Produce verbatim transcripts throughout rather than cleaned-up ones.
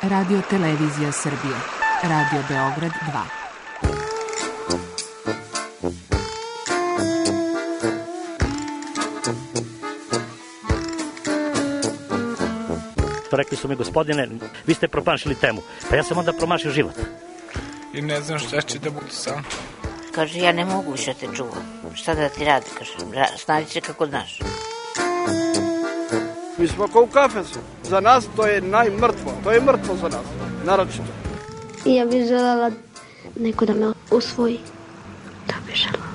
Radio Televizija Srbije, Radio Beograd dva. Rekli su mi, gospodine, vi ste promašili temu. Pa ja sam onda promašio život. I ne znam šta će da bude sam. Kaže, ja ne mogu više te čuvam. Šta da ti radi, kaže, snađi se kako znaš. Mi smo kao u kafesu. Za nas to je najmrtvo. To je mrtvo za nas, naročito. I ja bih želela neko da me usvoji. To bih želela.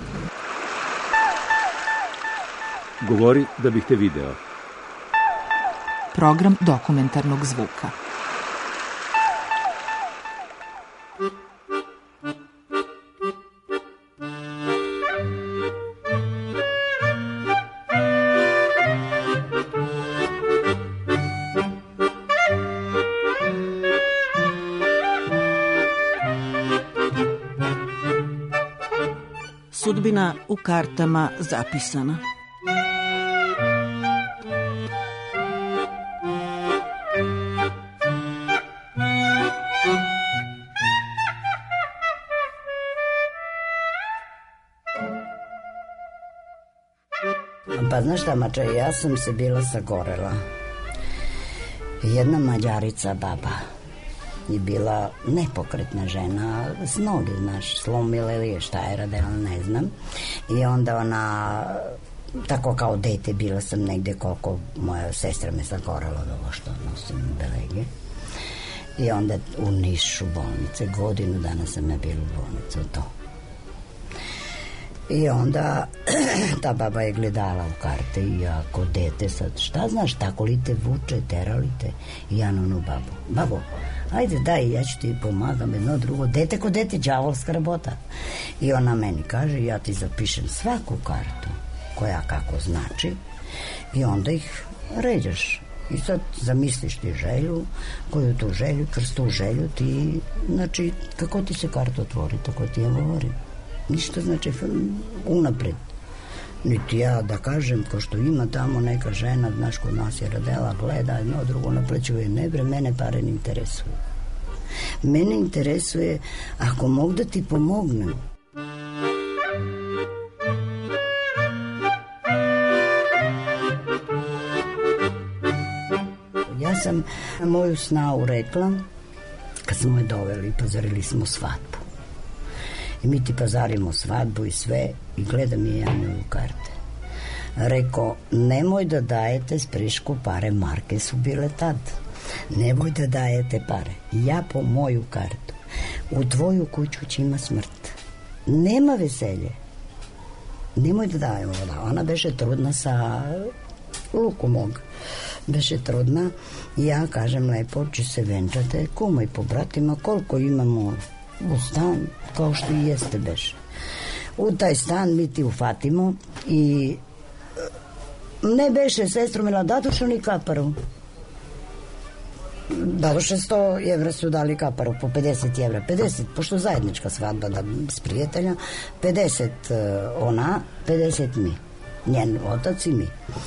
Govori da bih te video. Program dokumentarnog zvuka. Sudbina u kartama zapisana. Pa znaš šta, mače, ja sam se bila sagorela. Jedna Mađarica baba je bila nepokretna žena, s noge, znaš, slomila ili šta je radila, ne znam. I onda ona, tako kao dete, bila sam negde koliko moja sestra me sagorela od ovo što nosim belege. I onda u Nišu bolnice, godinu dana sam ja bila u bolnici u to. I onda ta baba je gledala u karte i ja ko dete sad, šta znaš, tako li te vuče, terali te? I ja na onu babu, babo, ajde daj, ja ću ti pomagam, jedno drugo, dete ko dete, đavolska rabota. I ona meni kaže, ja ti zapišem svaku kartu koja kako znači i onda ih ređaš. I sad zamisliš ti želju, koju tu želju, kroz tu želju ti, znači, kako ti se karta otvori, tako ti ja govorim. Ništa, znači, unapred. Niti ja da kažem, ko što ima tamo neka žena, znaš, kod nas je radela, gleda, jedno drugo naplaćuje, ne bre, mene pare ne interesuje. Mene interesuje, ako mogu da ti pomognem. Ja sam moju snavu rekla, kad smo je doveli, pazarili smo svadbu. I mi ti pazarimo svadbu i sve i gledam je Janu u karte. Rekao, nemoj da dajete Sprišku pare, marke su bile tad. Nemoj da dajete pare. Ja po moju kartu. U tvoju kuću će ima smrt. Nema veselje. Nemoj da dajemo. Ona beše trudna sa luku mog. Beše trudna i ja kažem lepo, će se venčate, kuma i po bratima, koliko imamo u stan, kao što i jeste beše. U taj stan mi ti ufatimo i ne beše sestru mila dadoše ni kaparu. Dadoše sto evra su dali kaparu, po pedeset evra. pedeset, pošto zajednička svadba da, s prijatelja, pedeset ona, pedeset mi. Njen otac i mi.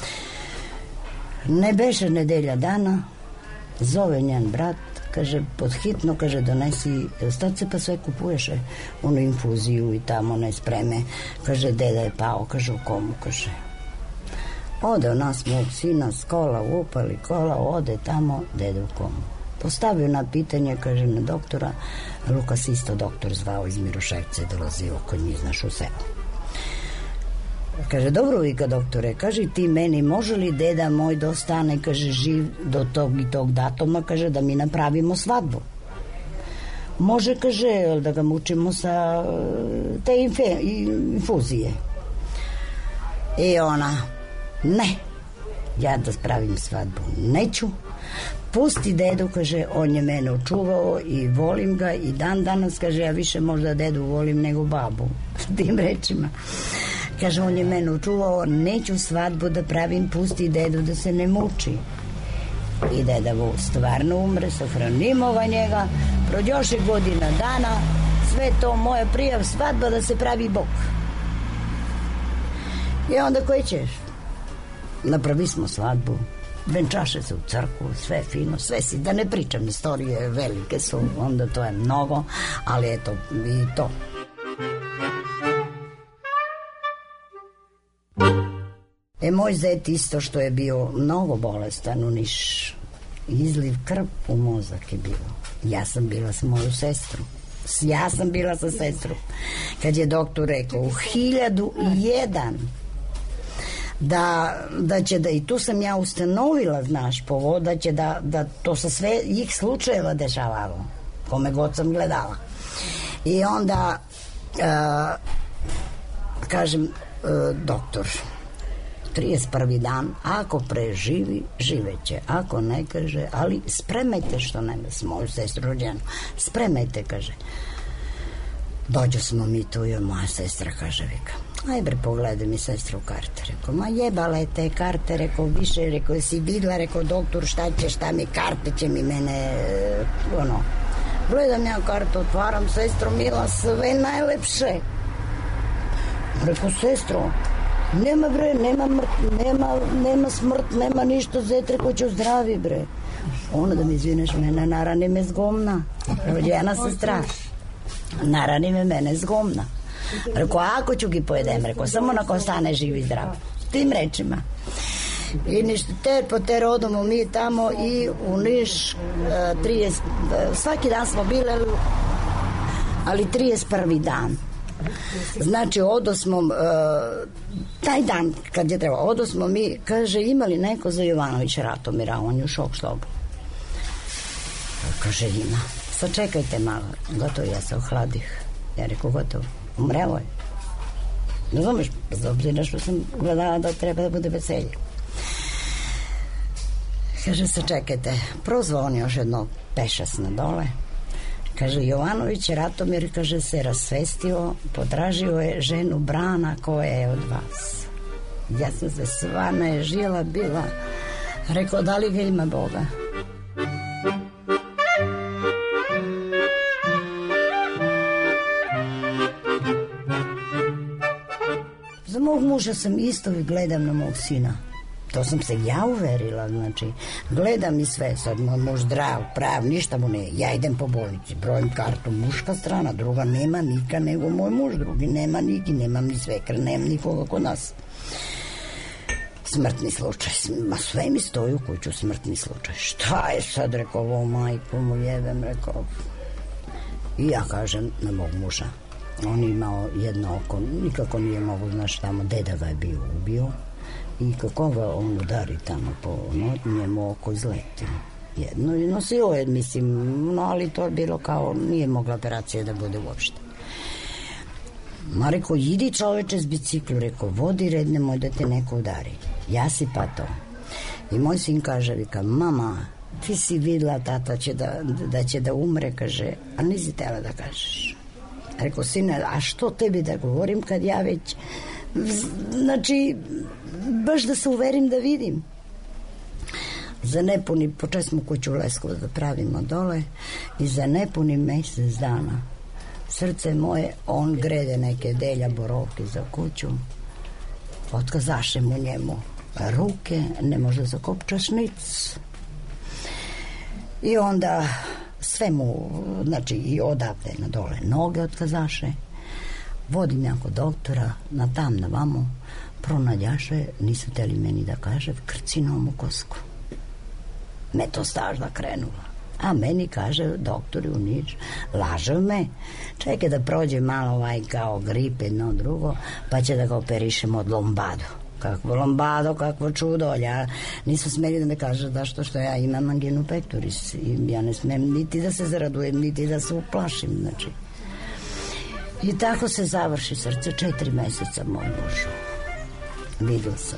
Ne beše nedelja dana, zove njen brat, kaže, podhitno, kaže, donesi, stad se pa sve kupuješ, onu infuziju i tamo ne spreme, kaže, deda je pao, kaže, u komu, kaže. Ode u nas mog sina s kola, upali kola, ode tamo, deda u komu. Postavio na pitanje, kaže, na doktora, Lukas isto doktor zvao iz Miroševce, dolazio kod njih, znaš, u selu. Kaže, dobro vika doktore, kaže, ti meni može li deda moj da ostane, kaže, živ do tog i tog datuma, kaže, da mi napravimo svadbu. Može, kaže, da ga mučimo sa te infe, infuzije. I ona, ne, ja da spravim svadbu neću. Pusti dedu, kaže, on je mene očuvao i volim ga i dan danas, kaže, ja više možda dedu volim nego babu. Tim rečima. Kaže, on je mene učuvao, neću svadbu da pravim, pusti dedu da se ne muči. I deda Vuk stvarno umre, sahranimo njega, prođoše godina dana, sve to moja prijav svadba da se pravi Bog. I onda koji ćeš? Napravi smo svadbu, venčaše se u crkvu, sve fino, sve si, da ne pričam, istorije velike su, onda to je mnogo, ali eto, i to. E, moj zet isto što je bio mnogo bolestan u Niš, izliv krv u mozak je bilo. Ja sam bila s moju sestru. Ja sam bila sa sestrom. Kad je doktor rekao u hiljadu i jedan da, da će da, i tu sam ja ustanovila, znaš, povod, da će da, da to sa sve ih slučajeva dešavalo, kome god sam gledala. I onda uh, kažem, uh, doktor, trideset prvi dan, ako preživi, živeće, ako ne, kaže, ali spremajte, što nema s moju sestru rođenu, spremajte, kaže. Dođu smo mi tu i moja sestra kaže, vika, aj bre, pogledaj mi sestru karte, rekao, ma jebale te karte, rekao, više, rekao, si vidla, rekao, doktor, šta će, šta mi, karte će mi mene, ono, gledam ja kartu, otvaram, sestro mila, sve najlepše. Rekao, sestro, nema bre, nema mrt, nema, nema smrt, nema ništa, zetre ko će zdravi bre. Ono da mi izvineš, mene narani me zgomna. Rođena sestra, narani me mene zgomna. Rekao, ako ću gi pojedem, rekao, samo na ko stane živi i zdrav. Tim rečima. I ništa, te po te rodimo mi tamo i u Niš, trideset, svaki dan smo bile, ali trideset prvi dan. Znači, odosmo, uh, taj dan kad je trebalo, odosmo mi, kaže, imali neko za Jovanovića Ratomira, on je u šok štobu. Kaže, ima. Sačekajte malo, gotovo, ja se ohladih. Ja rekao, gotovo, umrelo je. Ne znameš, bez obzira što sam gledala da treba da bude veselje. Kaže, sačekajte, prozvao on još jedno pešasno dole. Kaže, Jovanović Ratomir, kaže, se rasvestio, potražio je ženu Brana koja je od vas. Ja sam se sva naježila bila. Rekao, da li ga ima Boga? Za mog muža sam isto i gledam na mog sina. To sam se ja uverila, znači, gledam i sve, sad moj muž zdrav, prav, ništa mu ne, ja idem po bolnici, brojim kartu, muška strana, druga nema nika nego moj muž, drugi nema niki, nemam ni svekra, nemam nikoga kod nas. Smrtni slučaj, ma sve mi stoji u kuću, smrtni slučaj. Šta je sad, rekao, ovo majku mu jebem, rekao. I ja kažem na mog muža, on je imao jedno oko, nikako nije mogo, znaš, tamo, deda ga je bio ubio. I kako ga on udari tamo po no, njemu oko izleti. Jedno i nosio je, mislim, no, ali to je bilo kao, nije mogla operacija da bude uopšte. Ma rekao, idi čoveče s biciklu, rekao, vodi red, nemoj da te neko udari. Ja si pa to. I moj sin kaže, vika, mama, ti si videla tata će da, da će da umre, kaže, a nisi tela da kažeš. Rekao, sine, a što tebi da govorim kad ja već, znači, baš da se uverim da vidim. Za nepuni, počeli smo kuću u Leskovac da pravimo dole i za nepuni mjesec dana srce moje, on grede neke delja borovke za kuću, otkazaše mu njemu ruke, ne može zakopčaš nic. I onda sve mu, znači i odavde na dole noge otkazaše, vodim jako doktora, na tam na vamo, pronađaše, nisu teli meni da kaže, krcinom u kosku. Metostaža krenula. A meni kaže, doktor u Niš, laže me, čekaj da prođe malo ovaj kao grip, jedno drugo, pa će da ga operišemo od lombado. Kakvo lombado, kakvo čudo, ja nisu smeli da me kaže da što što ja imam anginu pectoris i ja ne smem niti da se zaradujem, niti da se uplašim, znači. I tako se završi srce, četiri meseca moj muž. Vidio sam.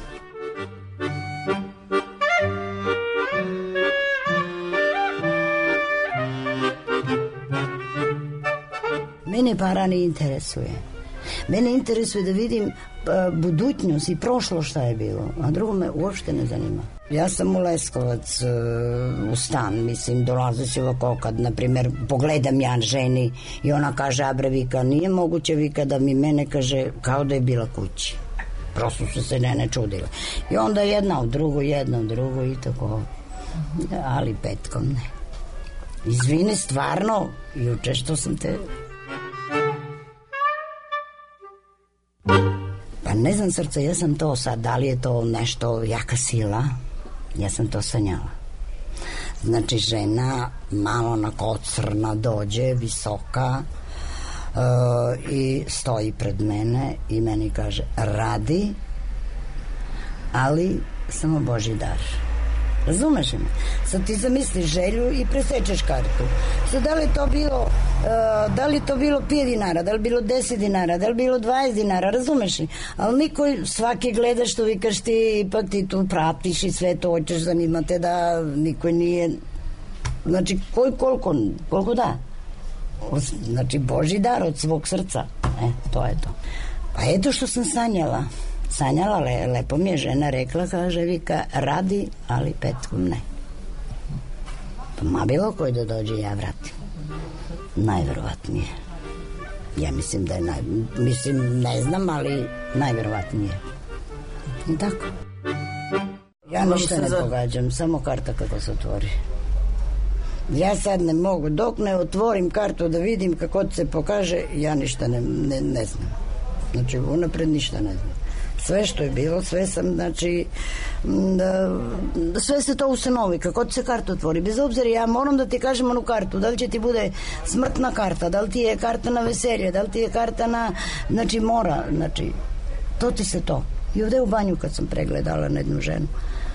Mene para ne interesuje. Mene interesuje da vidim budućnost i prošlo šta je bilo, a drugo me uopšte ne zanima. Ja sam u Leskovac u stan, mislim, dolaze se ovako kad, na primjer, pogledam ja ženi i ona kaže, abre, vika, nije moguće, vika, da mi mene kaže kao da je bila kući. prosto su se ne, ne čudile. I onda jedna u drugu, jedna u drugu i tako, ali petkom ne. Izvini, stvarno, juče što sam te... Pa ne znam, srce, ja sam to sad, da li je to nešto jaka sila, ja sam to sanjala. Znači, žena malo onako crna dođe, visoka, uh, i stoji pred mene i meni kaže, radi, ali samo Božji dar. Razumeš me? Sad ti zamisliš želju i presečeš kartu. Sad da li to bilo uh, da li to bilo pet dinara, da li bilo deset dinara, da li bilo dvadeset dinara, razumeš li? Ali niko, svaki gleda što vikaš ti, ipak ti tu pratiš i sve to hoćeš, zanimate da niko nije, znači koji koliko, koliko da? Znači Božji dar od svog srca. E, to je to. Pa eto što sam sanjala. Sanjala, le, lepo mi je žena rekla, kaže Vika, radi, ali petkom ne. Pa ma bilo koji da dođe, ja vratim. Najverovatnije. Ja mislim da je naj... Mislim, ne znam, ali najverovatnije. I tako. Ja ništa ne pogađam, samo karta kako se otvori. Ja sad ne mogu, dok ne otvorim kartu da vidim kako se pokaže, ja ništa ne, ne, ne znam. Znači, unapred ništa ne znam. Sve što je bilo, sve sam, znači, da, sve se to ustanovi, kako ti se karta otvori. Bez obzira, ja moram da ti kažem onu kartu, da li će ti bude smrtna karta, da li ti je karta na veselje, da li ti je karta na, znači, mora, znači, to ti se to. I ovde u banju kad sam pregledala na jednu ženu,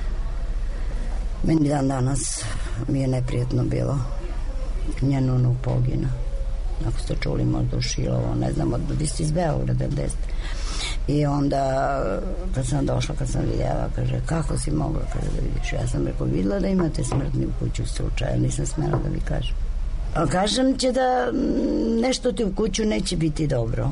meni dan danas mi je neprijetno bilo, njenu onu pogina. Ako ste čuli, možda u Šilovo, ne znam, od, vi ste iz Beograda, gde ste. I onda, kad sam došla, kad sam vidjela, kaže, kako si mogla, kaže, da vidiš. Ja sam rekao, videla da imate smrtni u kuću slučaju, nisam smela da mi kažem. A kažem će da nešto ti u kuću neće biti dobro.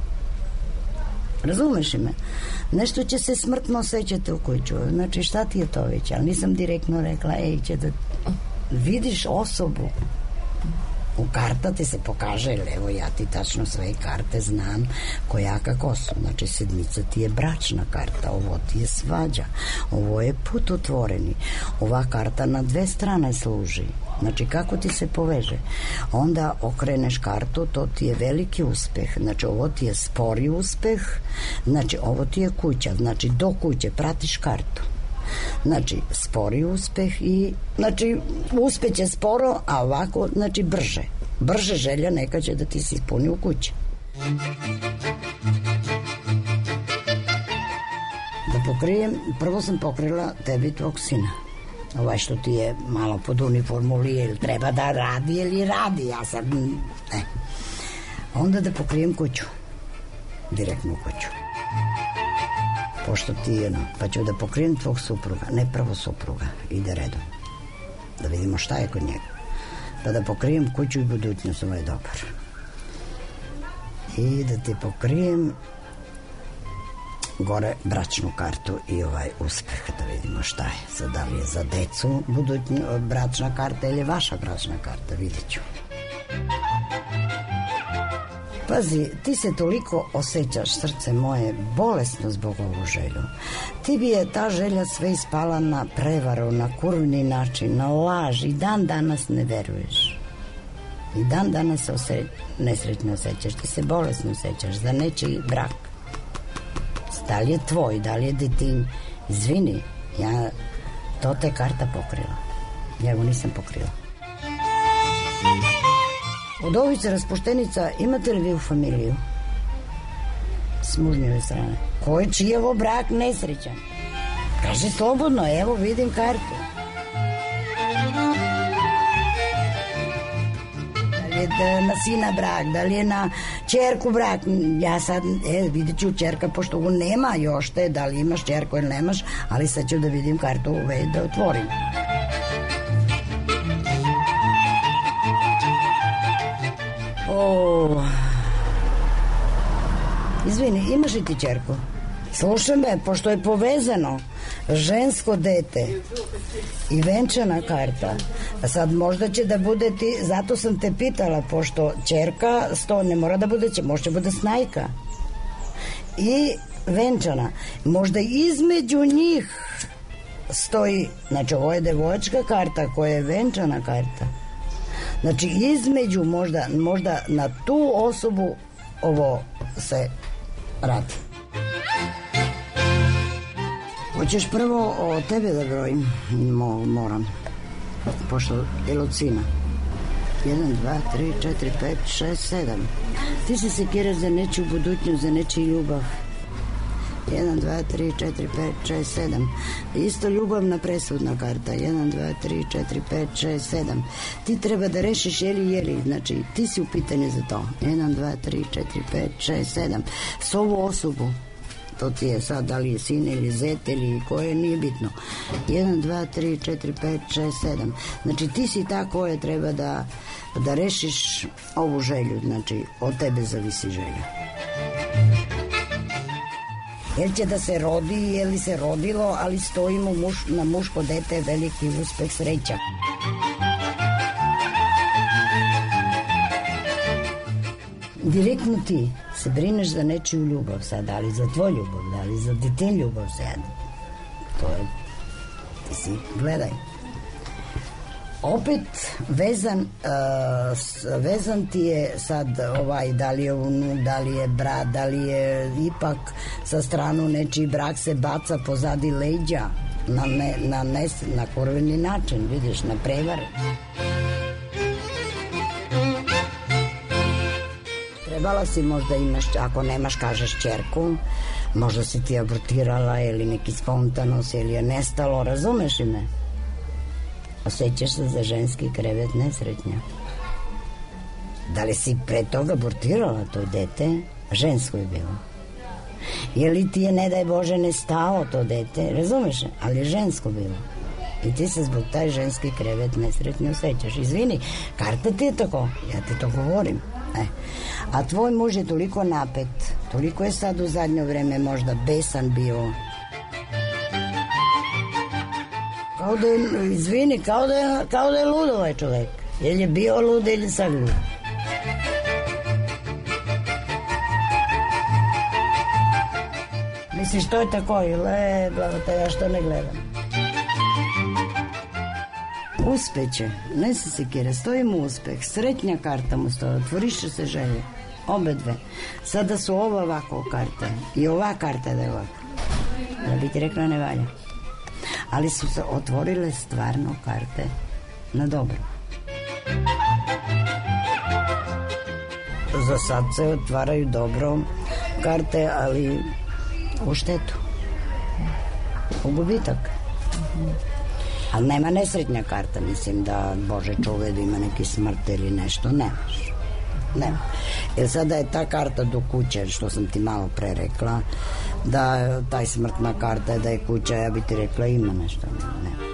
Razumeš me? Nešto će se smrtno osjećati u kuću. Znači, šta ti je to već? Ali nisam direktno rekla, ej, će da vidiš osobu. U karta ti se pokaže, jer evo ja ti tačno sve karte znam koja kako su. Znači sedmica ti je bračna karta, ovo ti je svađa, ovo je put otvoreni, ova karta na dve strane služi. Znači kako ti se poveže. Onda okreneš kartu, to ti je veliki uspeh. Znači ovo ti je spori uspeh, znači ovo ti je kuća, znači do kuće pratiš kartu. Znači spori uspeh i znači uspeće sporo, a ovako znači brže brže želja neka će da ti se ispuni u kući. Da pokrijem, prvo sam pokrila tebi tvog sina, ovaj što ti je malo pod uniformu, ili treba da radi ili radi, ja sad ne. Onda da pokrijem kuću, direktno u kuću, pošto ti je, no, pa ću da pokrijem tvog supruga, ne prvo supruga, ide redom, da vidimo šta je kod njega, pa da pokrijem kuću i budućnost, ovo je dobar, i da ti pokrijem gore bračnu kartu i ovaj uspeh, da vidimo šta je, sad da li je za decu budućnja bračna karta ili je vaša bračna karta, vidjet ću. Pazi, ti se toliko osjećaš, srce moje, bolesno zbog ovu želju. Ti bi je ta želja sve ispala na prevaru, na kurvni način, na laž i dan danas ne veruješ. I dan danas se ose... nesrećno osjećaš, ti se bolesno osjećaš za nečiji brak. Da li je tvoj, da li je detin, izvini, ja to te karta pokrila. Ja go nisam pokrila. Od ovice raspuštenica imate li vi u familiju? S mužnjeve strane. Ko je čijevo brak nesrećan? Kaže slobodno, evo vidim kartu. Da li je na sina brak, da li je na čerku brak? Ja sad, e, vidjet ću čerka, pošto go nema još te, da li imaš čerku ili nemaš, ali sad ću da vidim kartu, ove, da otvorim. O, izvini, imaš li ti čerku? Slušaj me, pošto je povezano žensko dete i venčana karta, a sad možda će da bude ti, zato sam te pitala, pošto čerka sto ne mora da bude, će, možda bude snajka. I venčana. Možda između njih stoji, znači ovo je devojačka karta koja je venčana karta. Znači između možda, možda na tu osobu ovo se radi. Hoćeš prvo o tebe da brojim? Mo, moram. Pošto je Lucina. Jedan, dva, tri, četiri, pet, šest, sedam. Ti se sekiraš za nečiju budućnost, za nečiju ljubav. Jedan, dva, tri, četiri, pet, šest, sedam. Isto ljubavna presudna karta. Jedan, dva, tri, četiri, pet, šest, sedam. Ti treba da rešiš jeli, jeli. Znači, ti si u pitanju za to. Jedan, dva, tri, četiri, pet, šest, sedam. S ovu osobu, to ti je sad, da li je sin ili zet ili koje, nije bitno. Jedan, dva, tri, četiri, pet, šest, sedam. Znači, ti si ta koja treba da, da rešiš ovu želju. Znači, od tebe zavisi želja. Jel će da se rodi, je li se rodilo, ali stojimo muš, na muško dete, veliki uspeh, sreća. Direktno ti se brineš za nečiju ljubav sad, da li za tvoj ljubav, da li za detin ljubav sad. To je, ti si, gledaj. Opet vezan, uh, vezan ti je sad ovaj, da li je unuk, da li je brat, da li je ipak sa stranu nečiji brak se baca pozadi leđa na, ne, na, ne, na korveni način, vidiš, na prevar. Trebala si možda imaš, ako nemaš kažeš ćerku, možda si ti abortirala ili neki spontanos ili je nestalo, razumeš li me? Osjećaš se za ženski krevet nesretnja. Da li si pre toga abortirala to dete? Žensko je bilo. Je li ti je, ne daj Bože, nestalo to dete? Razumeš? Ali je žensko bilo. I ti se zbog taj ženski krevet nesretnja osjećaš. Izvini, karta ti je tako. Ja ti to govorim. E. A tvoj muž je toliko napet. Toliko je sad u zadnje vreme možda besan bio. Kao da je, izvini, kao da je, kao da je lud ovaj čovjek. Jel je bio lud ili sad lud? Misliš, to je tako, ile, blago te, ja što ne gledam. Uspeće, ne se sekira, stoji mu uspeh, sretnja karta mu stoji, otvoriš će se želje, obe dve. Sada su ova ovako karte i ova karta da je ovako. Da bi ti rekla ne valja. Ali su se otvorile stvarno karte na dobro. Za sad se otvaraju dobro karte, ali u štetu, u gubitak. Ali nema nesretnja karta, mislim da Bože čuve da ima neki smrt ili nešto, nemaš. Nema. Jer sada je ta karta do kuće, što sam ti malo pre rekla, da taj smrtna karta, da je kuća, ja bi ti rekla ima nešto, nema.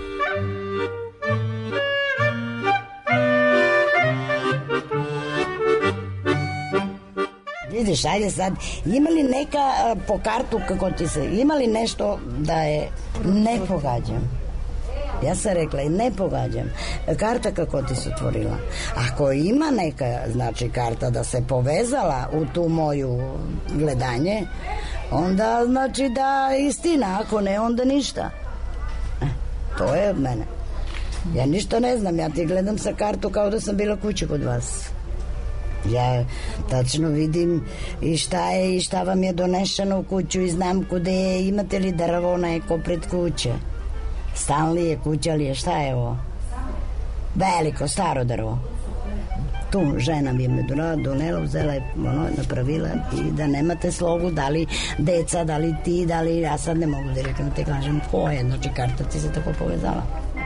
Vidiš, ajde sad, ima li neka po kartu kako ti se, ima li nešto da je ne pogađam? Ja sam rekla i ne pogađam. Karta kako ti se otvorila. Ako ima neka, znači karta da se povezala u tu moju gledanje, onda znači da istina, ako ne, onda ništa. E, to je od mene. Ja ništa ne znam, ja ti gledam sa kartu kao da sam bila kući kod vas. Ja tačno vidim i šta je i šta vam je donešeno u kuću i znam kude je, imate li drvo neko pred kuće. Stan li je, kuća li je, šta je ovo? Veliko, staro drvo. Tu žena bi me donela, uzela je, ono, napravila i da nemate slogu, da li deca, da li ti, da li, ja sad ne mogu direktno te kažem ko je, znači karta ti se tako povezala.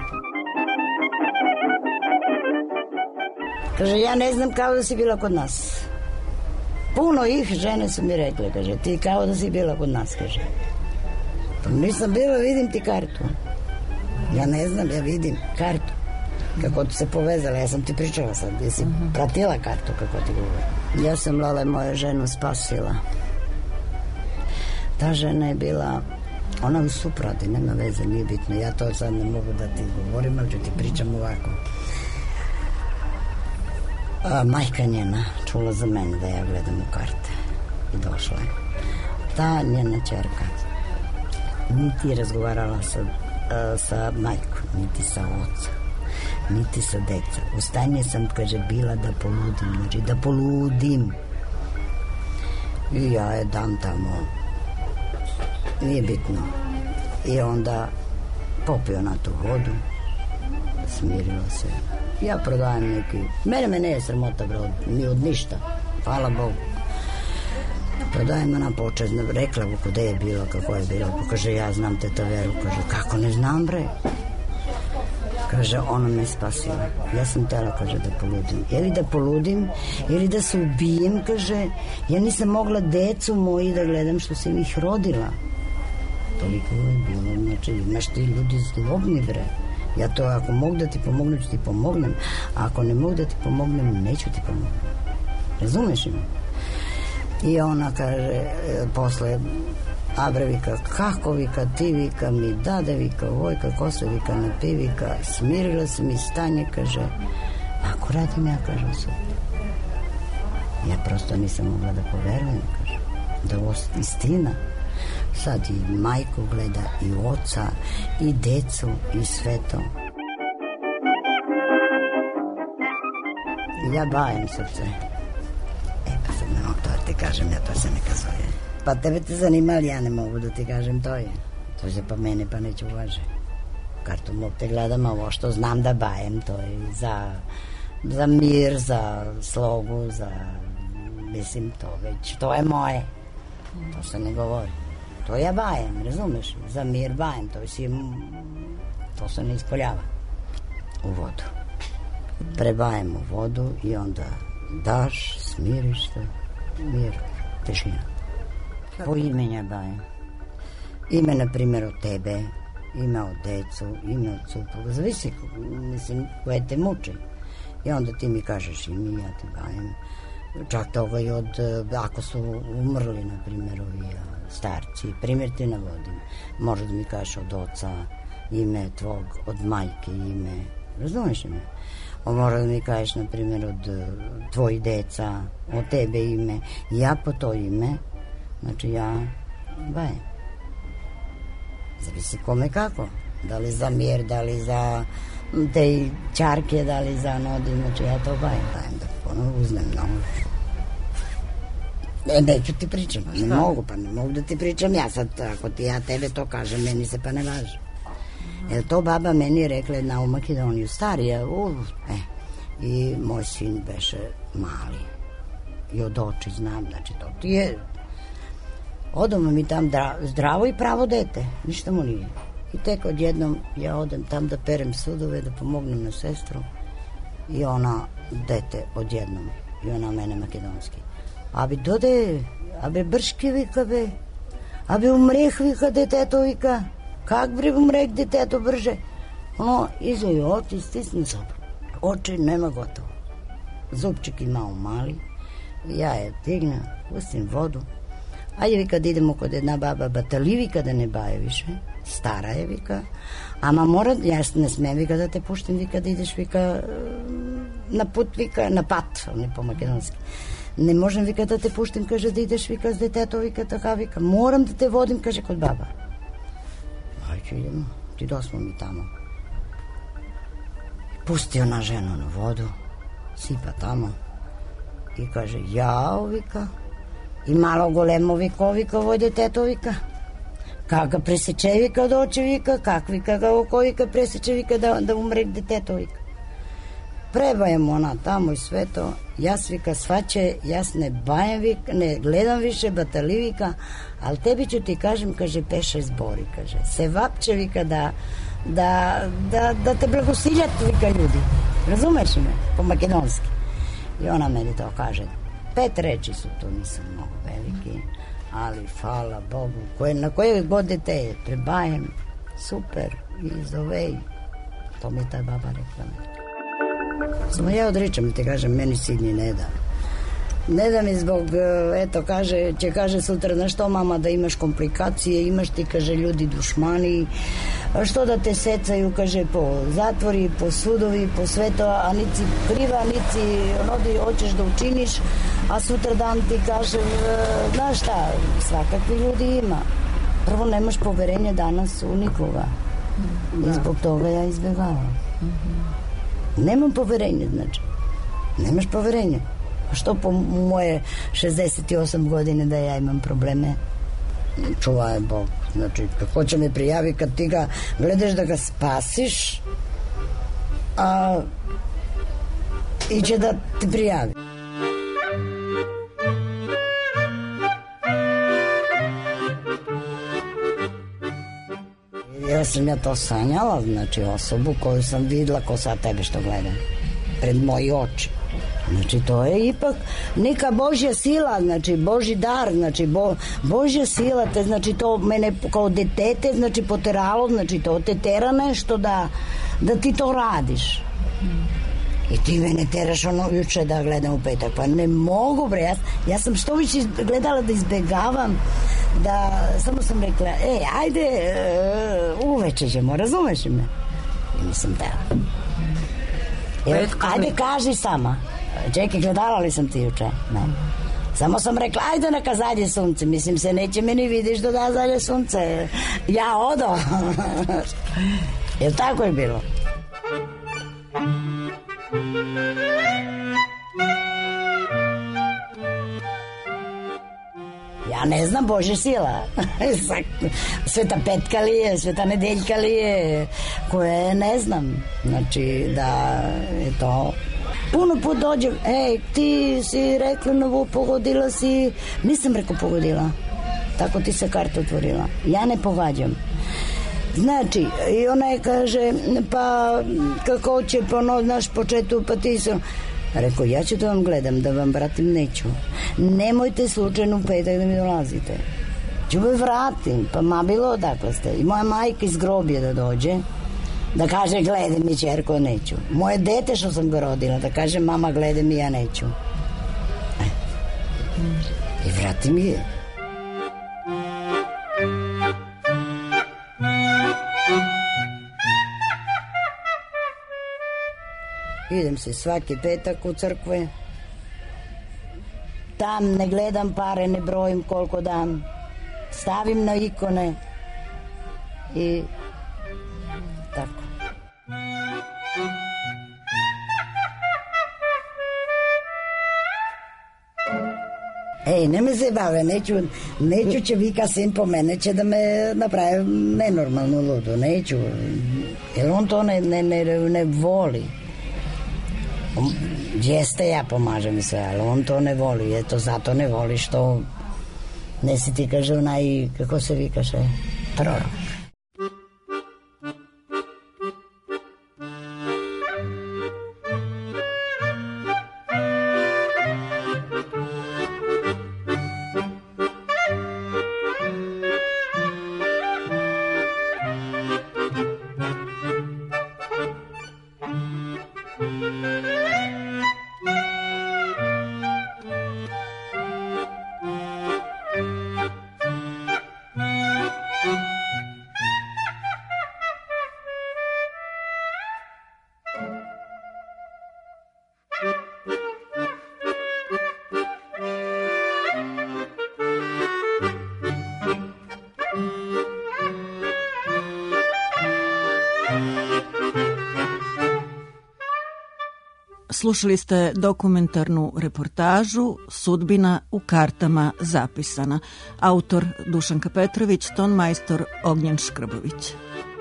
Kaže, ja ne znam kao da si bila kod nas. Puno ih žene su mi rekle, kaže, ti kao da si bila kod nas, kaže. Pa nisam bila, vidim ti kartu. Ja ne znam, ja vidim kartu. Kako ti se povezala, ja sam ti pričala sad, jesi uh-huh. pratila kartu kako ti govori. Ja sam Lale moju ženu spasila. Ta žena je bila, ona u suproti, nema veze, nije bitno. Ja to sad ne mogu da ti govorim, ali ću ti pričam ovako. A, majka njena čula za mene da ja gledam u karte i došla je. ta njena ćerka niti je razgovarala sa, a, sa majkom, niti sa ocem, niti sa deca. U stanje sam, kaže, bila da poludim, znači da poludim. I ja je dam tamo, nije bitno. I onda popio na tu vodu, smirila se. Ja prodajem neki, mene me ne je sramota, bro, ni od ništa, hvala Bogu. Prodajem ona početno, rekla mu kude je bilo, kako je bilo, pa kaže, ja znam tetaveru, kaže, kako ne znam, bre? Kaže, ona me spasila. Ja sam tela, kaže, da poludim. Ili da poludim, ili da se ubijem, kaže, ja nisam mogla decu moji da gledam što sam ih rodila. Toliko je bilo, znači, imaš ti ljudi zlobni, bre. Ja to, ako mogu da ti pomognem, ću ti pomognem, a ako ne mogu da ti pomognem, neću ti pomognem. Razumeš ima? I ona kaže, posle Abra vika, kako vika, ti vika, mi dade vika, Vojka, Kosa vika, ne pi vika, smirila se mi stanje, kaže, ako radim ja, kaže, super. Ja prosto nisam mogla da poverujem, kaže, da ovo istina. Sad i majku gleda, i oca, i decu, i sve to. Ja bajem srce. E, pa sad ne mogu to da ti kažem, ja to se ne kazuje. Pa tebe te zanima, ali ja ne mogu da ti kažem to je. To se pa mene pa neću uvaže. Kartu mogu te gledam, a ovo što znam da bajem, to je za, za mir, za slogu, za, mislim, to već, to je moje. To se ne govori. To ja bajem, razumeš? Za mir bajem, to, si, to se ne ispoljava u vodu. Prebajem u vodu i onda daš, smiriš se, mir, tišina. Po imenja bajem. Ime, na primjer, od tebe, ime od decu, ime od supruga, zavisi, mislim, koje te muči. I onda ti mi kažeš ime, ja ti bajem. Čak toga i od, ako su umrli, na primjer, ovi starci, primjer ti navodim. Možda da mi kažeš od oca ime tvog, od majke ime, razumiješ ime? Možda da mi kažeš, na primjer, od tvojih deca, od tebe ime. Ja po to ime, znači ja bajem. Zavisi kome kako. Da li za mir, da li za te čarke, da li za nodi, znači ja to bajem. Bajem da ono uznem nož. E, neću ti pričam, ne Šta? mogu, pa ne mogu da ti pričam ja sad, ako ti ja tebe to kažem, meni se pa ne važi. Jer to baba meni je rekla jedna u Makedoniju, starija, uf, e, i moj sin beše mali. I od oči znam, znači to ti je, odemo mi tam zdravo i pravo dete, ništa mu nije. I tek odjednom ja odem tam da perem sudove, da pomognem na sestru i ona dete odjednom, i ona mene makedonski. Abi dode, abe brški vika be, abe umreh vika deteto vika, kak bre umreh deteto brže. Ono, izvoji oči, stisne zub. Oči nema gotovo. Zubčik imao mali, ja je digna, pustim vodu. Ajde vika da idemo kod jedna baba, batali vika da ne baje više, stara je vika, ama mora, ja ne smem vika da te puštim vika da ideš vika na put vika, na pat, on je po makedonski. Ne možem vika da te puštim, kaže da ideš vika s deteto vika, taka vika, moram da te vodim, kaže kod baba. Ajde idemo, ti dosmo mi tamo. Pusti ona ženu na vodu, sipa tamo i kaže, jao vika, i malo golemo vika, vika, ovo je deteto vika. Kak ga preseče vika od oče vika, kak vika ga oko vika preseče vika da, da umre deteto vika. Prebajem ona tamo i sve to, ja svika svaće, ja ne bajem vika, ne gledam više batali vika, ali tebi ću ti kažem, kaže, peše zbori, kaže, se vapće vika da, da, da, da te blagosiljat vika ljudi, razumeš me, po makedonski. I ona meni to kaže, pet reči su to, nisam mnogo veliki, ali hvala Bogu, koje, na koje god te prebajem, super, i zovej, to mi je ta baba rekla meni. Samo ja odričam, ti kažem, meni Sidnji ne da. Ne da mi zbog, eto, kaže, će kaže sutra, znaš što, mama, da imaš komplikacije, imaš ti, kaže, ljudi dušmani, što da te secaju, kaže, po zatvori, po sudovi, po sve to, a nici kriva, nici onodi hoćeš da učiniš, a sutra dan ti kaže, znaš šta, svakakvi ljudi ima. Prvo, nemaš poverenje danas u nikoga. I zbog toga ja izbjegavam. Nemam poverenje, znači. Nemaš poverenje. A što po moje šezdeset osam godine da ja imam probleme? Čuvaj Bog. Znači, kako će me prijavi kad ti ga gledaš da ga spasiš, a iće da ti prijavi. Ja sam ja to sanjala, znači osobu koju sam videla ko sad tebe što gledam, pred moji oči. Znači to je ipak neka Božja sila, znači Božji dar, znači bo, Božja sila, te, znači to mene kao detete, znači poteralo, znači to te tera nešto da, da ti to radiš. I ti mene teraš ono juče da gledam u petak, pa ne mogu bre, ja, ja sam što više gledala da izbegavam, da samo sam rekla, ej, ajde, uh, uveče ćemo, razumeš me? I nisam tela. Evo, ajde, kaži sama. Čekaj, gledala li sam ti juče? Ne. Samo sam rekla, ajde neka zalje sunce. Mislim se, neće meni vidiš da da zalje sunce. Ja odo. Jel tako je bilo? Ja ne znam Božja sila. Sveta petka li je, sveta nedeljka li je, koje ne znam. Znači da je to... Puno put dođem, ej, ti si rekla novu, pogodila si, nisam rekao pogodila, tako ti se karta otvorila, ja ne pogađam. Znači, i ona je kaže, pa kako će, pa no, znaš, početu, pa ti sam, rekao, ja ću da vam gledam, da vam vratim, neću. Nemojte slučajno u petak da mi dolazite. Ću me vratim, pa ma bilo odakle ste. I moja majka iz grobje da dođe, da kaže, gledaj mi čerko, neću. Moje dete što sam ga rodila, da kaže, mama, gledaj mi, ja neću. E. I vrati mi je. Idem se svaki petak u crkve. Tam ne gledam pare, ne brojim koliko dam. Stavim na ikone i tako. Ej, ne me se bave, neću, neću će vika sin po mene, će da me napravi nenormalnu ludu, neću, jer on to ne, ne, ne, ne voli. Jeste, ja pomažem sve, ali on to ne voli, eto zato ne voli što ne si ti kaže onaj, kako se vi kaže, prorok. Slušali ste dokumentarnu reportažu Sudbina u kartama zapisana. Autor Dušanka Petrović, tonmajstor Ognjen Škrbović.